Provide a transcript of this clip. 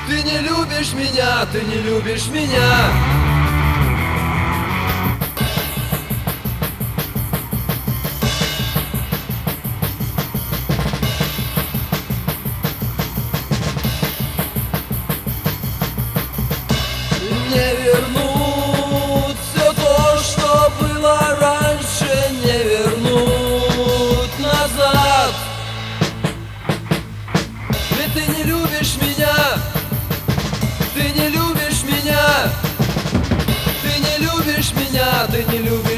Ты не любишь меня, ты не любишь меня. Не вернуть все то, что было раньше, не вернуть назад. Ведь ты не любишь меня, ты не любишь меня, ты не любишь меня, ты не любишь.